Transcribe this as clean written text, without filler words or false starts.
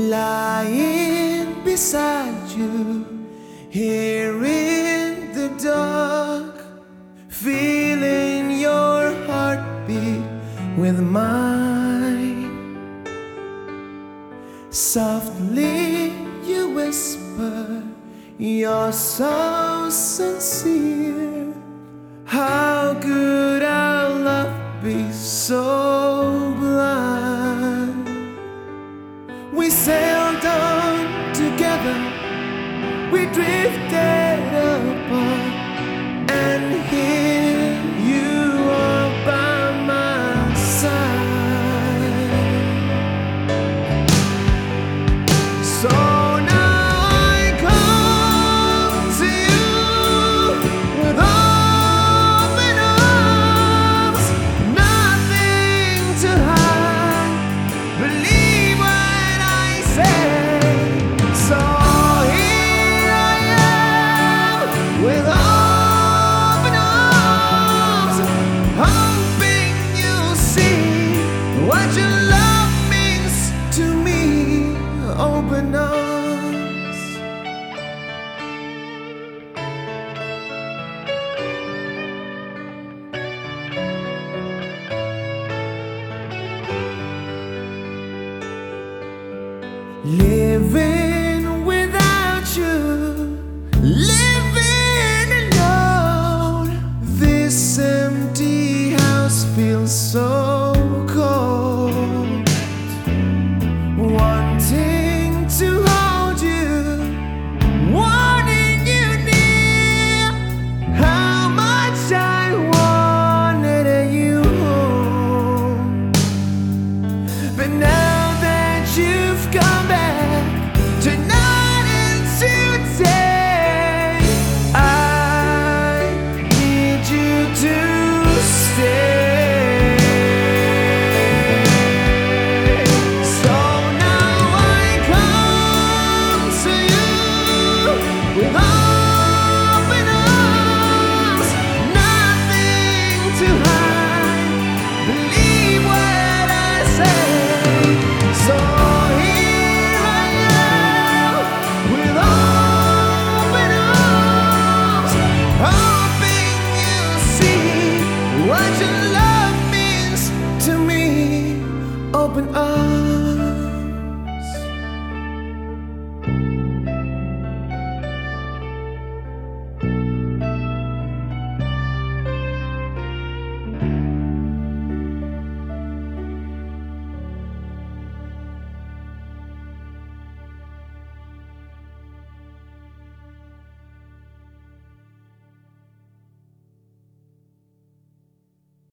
lying beside you here in the dark, feeling your heartbeat with mine. Softly you whisper, you're so sincere. How could our love be so blind? We sailed on together, we drifted apart, and here you are by my side. So now I come to you with open arms, nothing to hide. Believe what I say. So here I am with open arms, hoping you'll see what your love means to me. Open arms. Living without you, living alone. This empty house feels so cold. Wanting to hold you, wanting you near. How much I wanted you home, but now that you've come back,